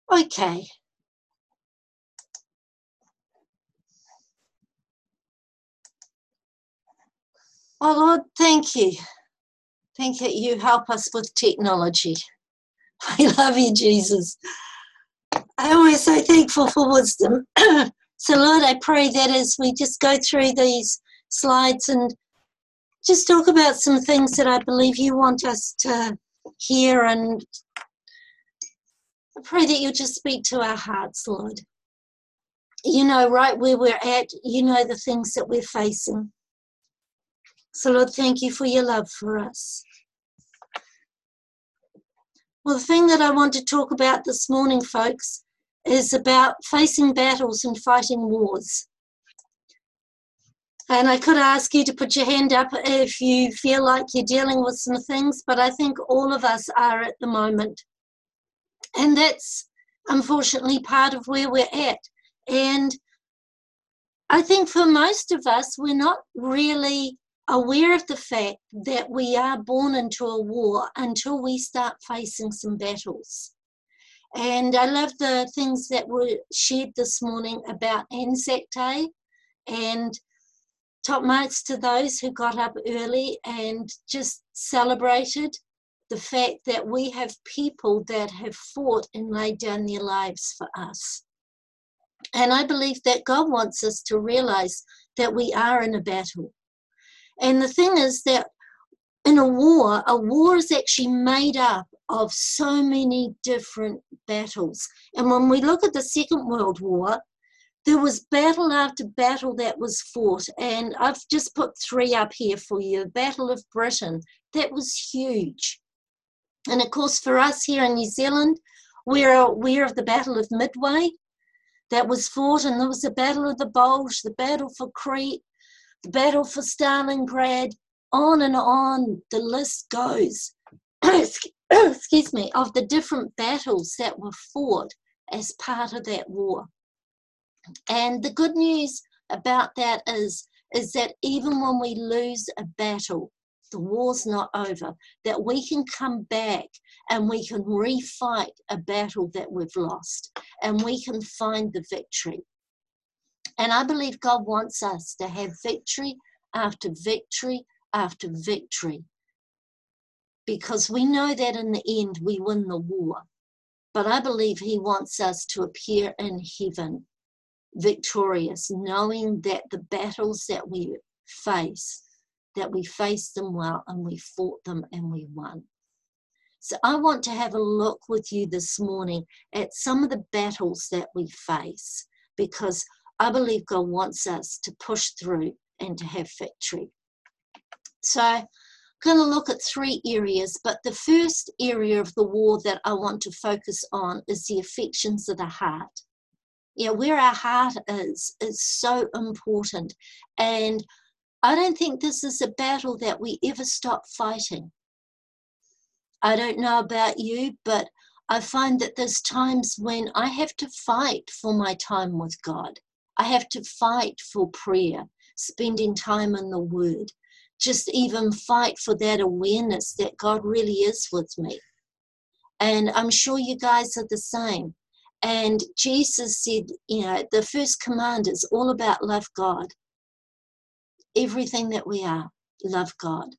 Okay. Oh, Lord, thank you. Thank you. You help us with technology. I love you, Jesus. And we're so thankful for wisdom. So, Lord, I pray that as we just go through these slides and just talk about some things that I believe you want us to hear, and I pray that you'll just speak to our hearts, Lord. You know right where we're at. You know the things that we're facing. So, Lord, thank you for your love for us. Well, the thing that I want to talk about this morning, folks, is about facing battles and fighting wars. And I could ask you to put your hand up if you feel like you're dealing with some things, but I think all of us are at the moment. And that's unfortunately part of where we're at. And I think for most of us, we're not really aware of the fact that we are born into a war until we start facing some battles. And I love the things that were shared this morning about Anzac Day, and top marks to those who got up early and just celebrated the fact that we have people that have fought and laid down their lives for us. And I believe that God wants us to realize that we are in a battle. And the thing is that in a war is actually made up of so many different battles. And when we look at the Second World War, there was battle after battle that was fought. And I've just put 3 up here for you. The Battle of Britain, that was huge. And of course, for us here in New Zealand, we're aware of the Battle of Midway that was fought, and there was the Battle of the Bulge, the Battle for Crete, the Battle for Stalingrad, on and on the list goes, excuse me, of the different battles that were fought as part of that war. And the good news about that is that even when we lose a battle, the war's not over, that we can come back and we can refight a battle that we've lost, and we can find the victory. And I believe God wants us to have victory after victory after victory, because we know that in the end we win the war. But I believe he wants us to appear in heaven victorious, knowing that the battles that we faced them well, and we fought them and we won. So I want to have a look with you this morning at some of the battles that we face, because I believe God wants us to push through and to have victory. So I'm going to look at 3 areas, but the first area of the war that I want to focus on is the affections of the heart. Yeah, where our heart is so important. And I don't think this is a battle that we ever stop fighting. I don't know about you, but I find that there's times when I have to fight for my time with God. I have to fight for prayer, spending time in the Word, just even fight for that awareness that God really is with me. And I'm sure you guys are the same. And Jesus said, the first command is all about love God. Everything that we are, love God.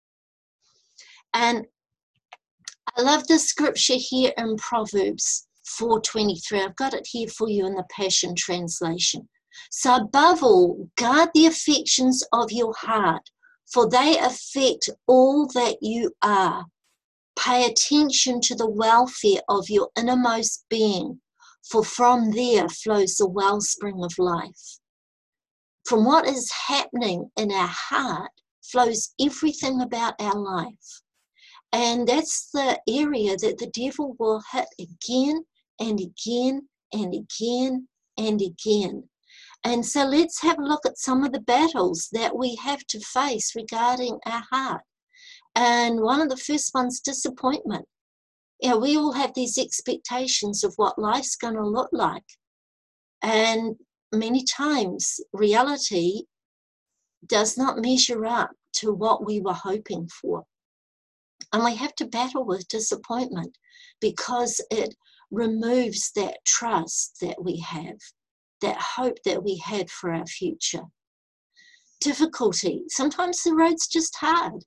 And I love the scripture here in Proverbs 4:23. I've got it here for you in the Passion Translation. So above all, guard the affections of your heart, for they affect all that you are. Pay attention to the welfare of your innermost being, for from there flows the wellspring of life. From what is happening in our heart flows everything about our life. And that's the area that the devil will hit again and again and again and again. And so let's have a look at some of the battles that we have to face regarding our heart. And one of the first ones, disappointment. We all have these expectations of what life's going to look like. And many times reality does not measure up to what we were hoping for. And we have to battle with disappointment, because it removes that trust that we have, that hope that we had for our future. Difficulty, sometimes the road's just hard.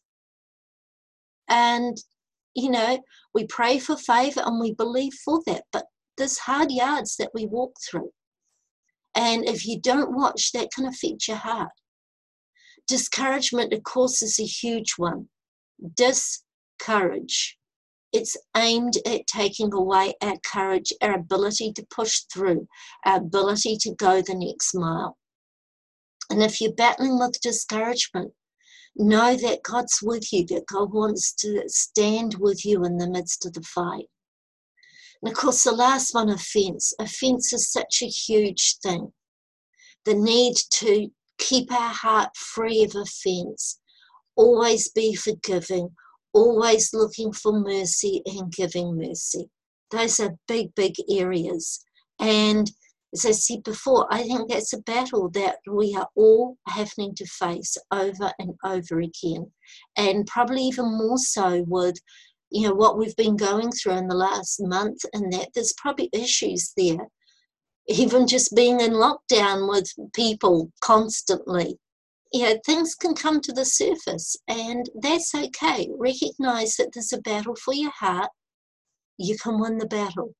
And, you know, we pray for favour and we believe for that, but there's hard yards that we walk through. And if you don't watch, that can affect your heart. Discouragement, of course, is a huge one. Discourage. It's aimed at taking away our courage, our ability to push through, our ability to go the next mile. And if you're battling with discouragement, know that God's with you, that God wants to stand with you in the midst of the fight. And of course, the last one, offence. Offence is such a huge thing. The need to keep our heart free of offence, always be forgiving, always looking for mercy and giving mercy. Those are big, big areas. And as I said before, I think that's a battle that we are all having to face over and over again. And probably even more so with, you know, what we've been going through in the last month, and that there's probably issues there. Even just being in lockdown with people constantly. You know, things can come to the surface, and that's okay. Recognize that there's a battle for your heart. You can win the battle.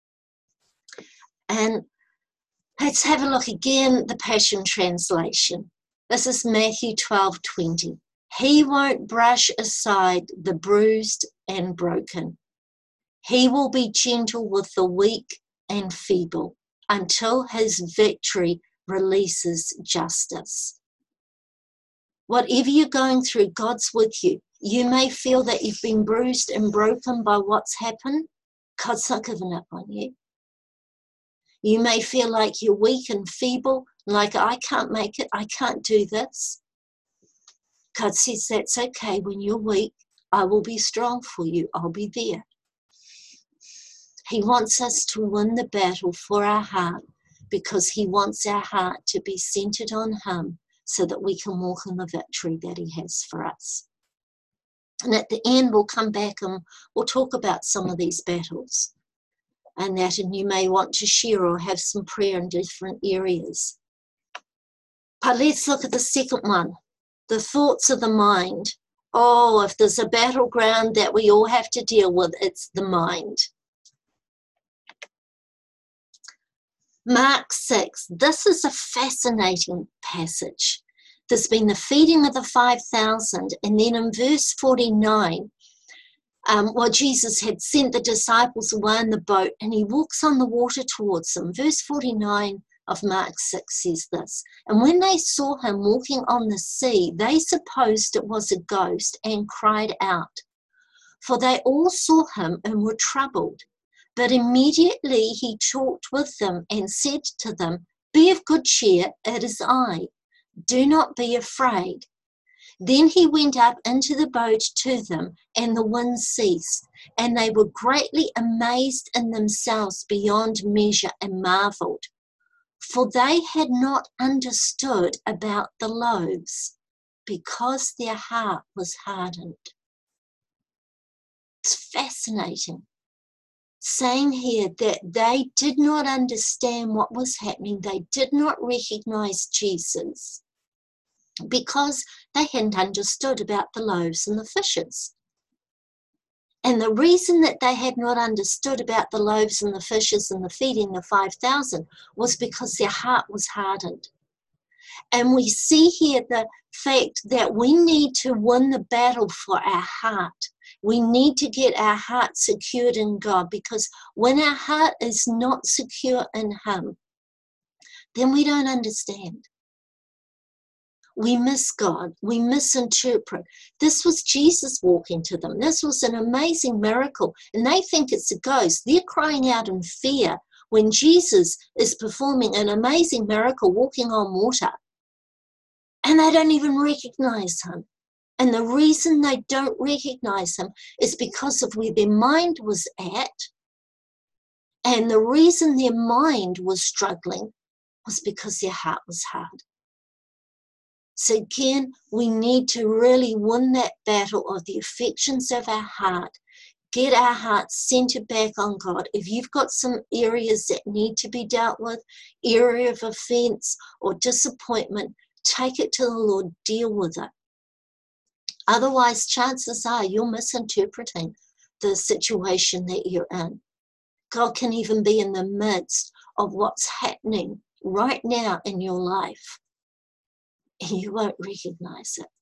And let's have a look again, the Passion Translation. This is Matthew 12:20. He won't brush aside the bruised and broken. He will be gentle with the weak and feeble until his victory releases justice. Whatever you're going through, God's with you. You may feel that you've been bruised and broken by what's happened. God's not given up on you. You may feel like you're weak and feeble, like I can't make it, I can't do this. God says that's okay. When you're weak, I will be strong for you. I'll be there. He wants us to win the battle for our heart because he wants our heart to be centered on him, so that we can walk in the victory that he has for us. And at the end, we'll come back and we'll talk about some of these battles and that, and you may want to share or have some prayer in different areas. But let's look at the second one, the thoughts of the mind. Oh, if there's a battleground that we all have to deal with, it's the mind. Mark 6, this is a fascinating passage. There's been the feeding of the 5,000, and then in verse 49, Jesus had sent the disciples away in the boat, and he walks on the water towards them. Verse 49 of Mark 6 says this, and when they saw him walking on the sea, they supposed it was a ghost and cried out, for they all saw him and were troubled. But immediately he talked with them and said to them, be of good cheer, it is I. Do not be afraid. Then he went up into the boat to them, and the wind ceased, and they were greatly amazed in themselves beyond measure and marveled, for they had not understood about the loaves, because their heart was hardened. It's fascinating. Saying here that they did not understand what was happening. They did not recognize Jesus because they hadn't understood about the loaves and the fishes. And the reason that they had not understood about the loaves and the fishes and the feeding of 5,000 was because their heart was hardened. And we see here the fact that we need to win the battle for our heart. We need to get our heart secured in God, because when our heart is not secure in him, then we don't understand. We miss God. We misinterpret. This was Jesus walking to them. This was an amazing miracle. And they think it's a ghost. They're crying out in fear when Jesus is performing an amazing miracle, walking on water. And they don't even recognize him. And the reason they don't recognize him is because of where their mind was at. And the reason their mind was struggling was because their heart was hard. So again, we need to really win that battle of the affections of our heart, get our hearts centered back on God. If you've got some areas that need to be dealt with, area of offense or disappointment, take it to the Lord, deal with it. Otherwise, chances are you're misinterpreting the situation that you're in. God can even be in the midst of what's happening right now in your life, and you won't recognize it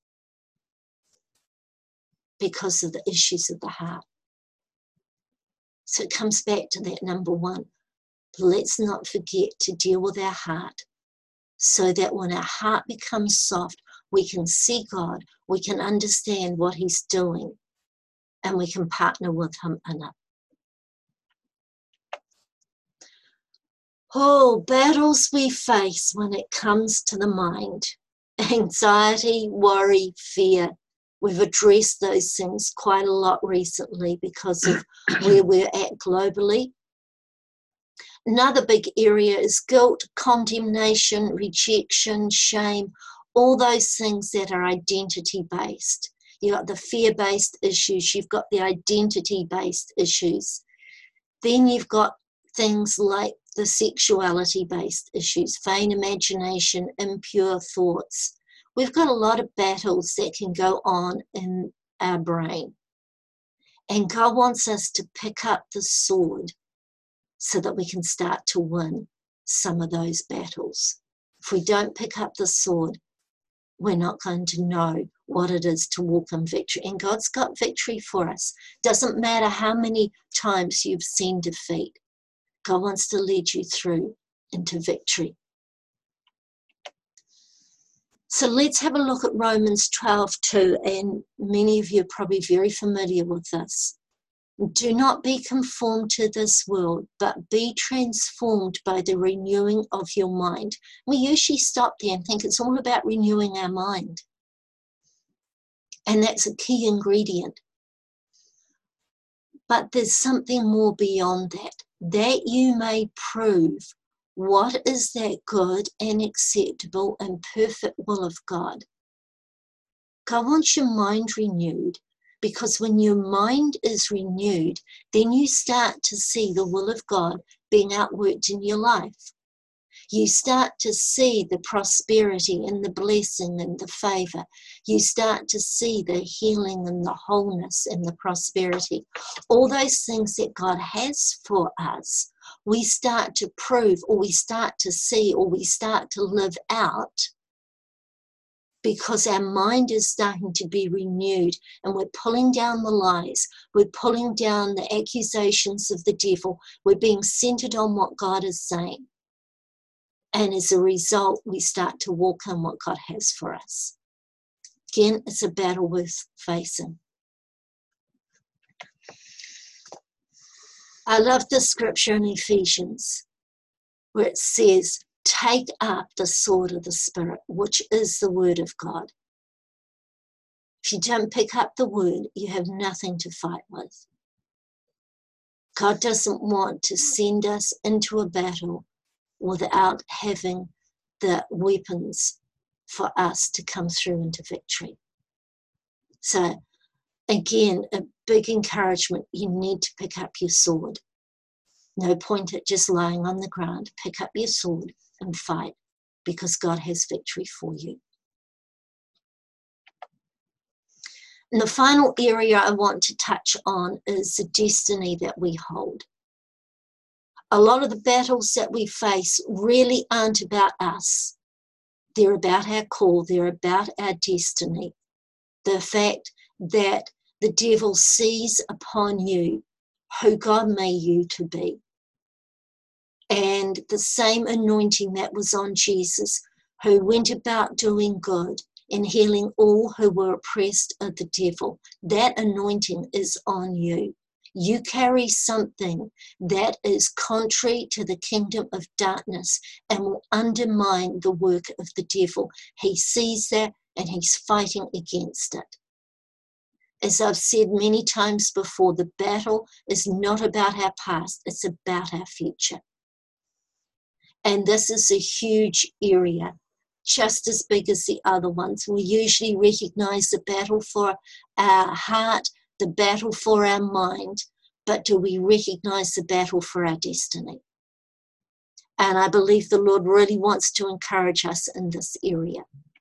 because of the issues of the heart. So it comes back to that number one. Let's not forget to deal with our heart so that when our heart becomes soft, we can see God, we can understand what He's doing, and we can partner with Him in it. Oh, battles we face when it comes to the mind. Anxiety, worry, fear. We've addressed those things quite a lot recently because of where we're at globally. Another big area is guilt, condemnation, rejection, shame, all those things that are identity-based. You've got the fear-based issues, you've got the identity-based issues. Then you've got things like the sexuality-based issues, vain imagination, impure thoughts. We've got a lot of battles that can go on in our brain. And God wants us to pick up the sword so that we can start to win some of those battles. If we don't pick up the sword, we're not going to know what it is to walk in victory. And God's got victory for us. Doesn't matter how many times you've seen defeat. God wants to lead you through into victory. So let's have a look at Romans 12:2, and many of you are probably very familiar with this. Do not be conformed to this world, but be transformed by the renewing of your mind. We usually stop there and think it's all about renewing our mind. And that's a key ingredient. But there's something more beyond that you may prove what is that good and acceptable and perfect will of God. God wants your mind renewed, because when your mind is renewed, then you start to see the will of God being outworked in your life. You start to see the prosperity and the blessing and the favor. You start to see the healing and the wholeness and the prosperity. All those things that God has for us, we start to prove, or we start to see, or we start to live out, because our mind is starting to be renewed, and we're pulling down the lies. We're pulling down the accusations of the devil. We're being centered on what God is saying. And as a result, we start to walk in what God has for us. Again, it's a battle worth facing. I love the scripture in Ephesians where it says, take up the sword of the Spirit, which is the word of God. If you don't pick up the word, you have nothing to fight with. God doesn't want to send us into a battle without having the weapons for us to come through into victory. So, again, a big encouragement, you need to pick up your sword. No point at just lying on the ground. Pick up your sword and fight, because God has victory for you. And the final area I want to touch on is the destiny that we hold. A lot of the battles that we face really aren't about us. They're about our call. They're about our destiny. The fact that the devil sees upon you who God made you to be. And the same anointing that was on Jesus, who went about doing good and healing all who were oppressed of the devil, that anointing is on you. You carry something that is contrary to the kingdom of darkness and will undermine the work of the devil. He sees that and he's fighting against it. As I've said many times before, the battle is not about our past, it's about our future. And this is a huge area, just as big as the other ones. We usually recognize the battle for our heart, the battle for our mind, but do we recognize the battle for our destiny? And I believe the Lord really wants to encourage us in this area.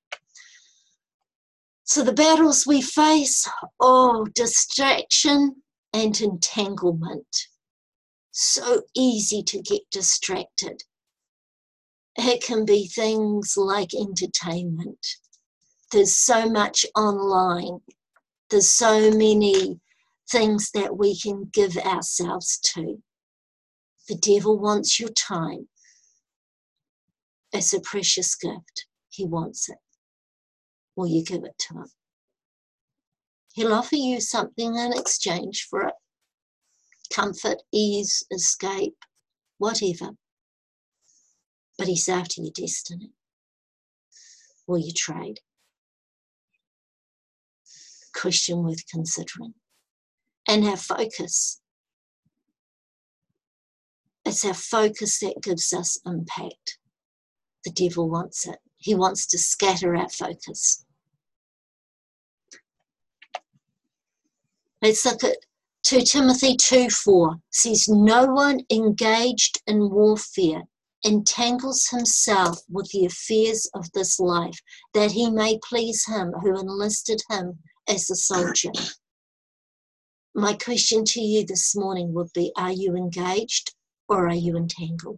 So the battles we face, distraction and entanglement. So easy to get distracted. It can be things like entertainment. There's so much online. There's so many things that we can give ourselves to. The devil wants your time. It's a precious gift. He wants it. Will you give it to him? He'll offer you something in exchange for it. Comfort, ease, escape, whatever. But he's after your destiny. Will you trade? Question worth considering. And our focus. It's our focus that gives us impact. The devil wants it. He wants to scatter our focus. Let's look at 2 Timothy 2:4. Says, no one engaged in warfare entangles himself with the affairs of this life, that he may please him who enlisted him as a soldier. My question to you this morning would be, are you engaged or are you entangled?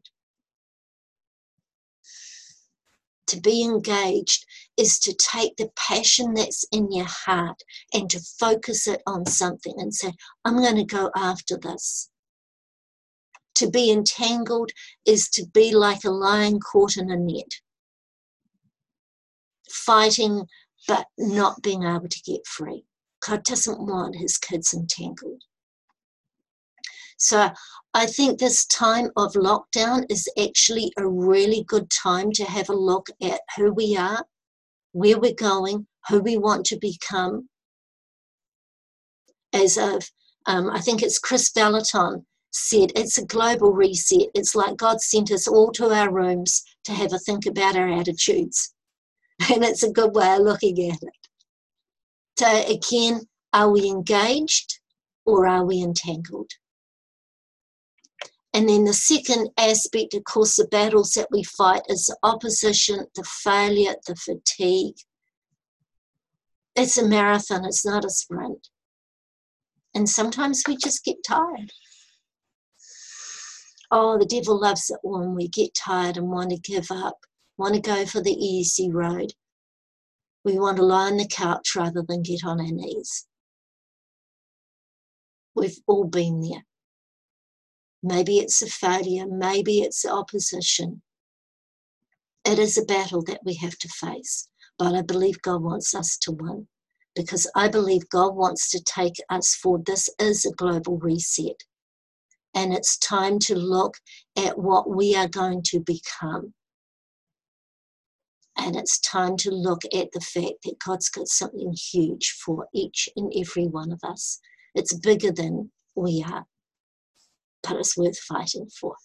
To be engaged is to take the passion that's in your heart and to focus it on something and say, I'm going to go after this. To be entangled is to be like a lion caught in a net, fighting but not being able to get free. God doesn't want his kids entangled. So I think this time of lockdown is actually a really good time to have a look at who we are, where we're going, who we want to become. As I think it's Chris Vallotton said, it's a global reset. It's like God sent us all to our rooms to have a think about our attitudes. And it's a good way of looking at it. So again, are we engaged or are we entangled? And then the second aspect, of course, the battles that we fight is the opposition, the failure, the fatigue. It's a marathon, it's not a sprint. And sometimes we just get tired. Oh, the devil loves it when we get tired and want to give up, want to go for the easy road. We want to lie on the couch rather than get on our knees. We've all been there. Maybe it's a failure, maybe it's the opposition. It is a battle that we have to face, but I believe God wants us to win, because I believe God wants to take us forward. This is a global reset, and it's time to look at what we are going to become. And it's time to look at the fact that God's got something huge for each and every one of us. It's bigger than we are, but it's worth fighting for.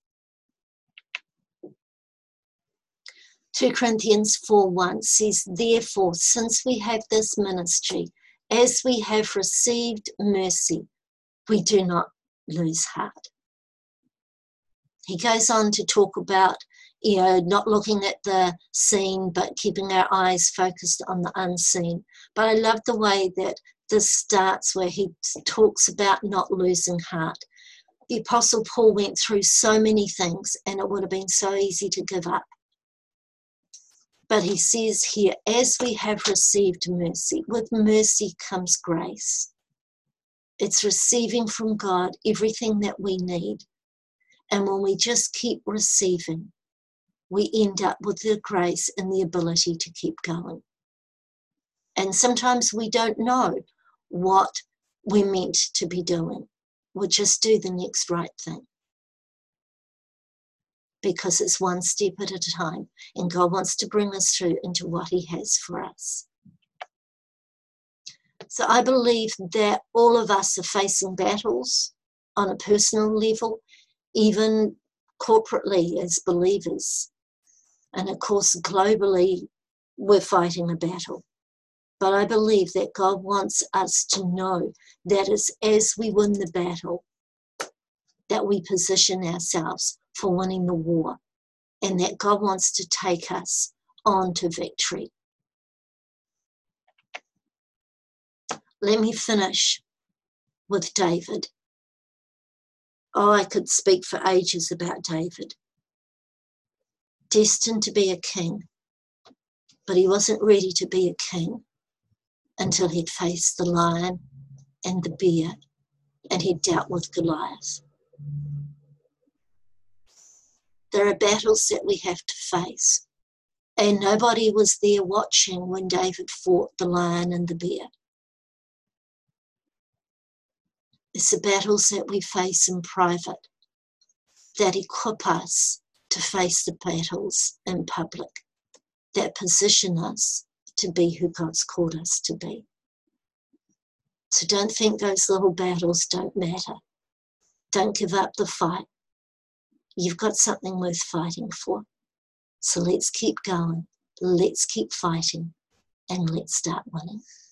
2 Corinthians 4:1 says, therefore, since we have this ministry, as we have received mercy, we do not lose heart. He goes on to talk about, not looking at the seen, but keeping our eyes focused on the unseen. But I love the way that this starts, where he talks about not losing heart. The Apostle Paul went through so many things, and it would have been so easy to give up. But he says here, as we have received mercy, with mercy comes grace. It's receiving from God everything that we need. And when we just keep receiving, we end up with the grace and the ability to keep going. And sometimes we don't know what we're meant to be doing. We'll just do the next right thing, because it's one step at a time, and God wants to bring us through into what he has for us. So I believe that all of us are facing battles on a personal level, even corporately as believers. And of course, globally, we're fighting a battle. But I believe that God wants us to know that as we win the battle, that we position ourselves for winning the war, and that God wants to take us on to victory. Let me finish with David. Oh, I could speak for ages about David. Destined to be a king, but he wasn't ready to be a king until he'd faced the lion and the bear and he'd dealt with Goliath. There are battles that we have to face, and nobody was there watching when David fought the lion and the bear. It's the battles that we face in private that equip us to face the battles in public, that position us to be who God's called us to be. So don't think those little battles don't matter. Don't give up the fight. You've got something worth fighting for. So let's keep going. Let's keep fighting, and let's start winning.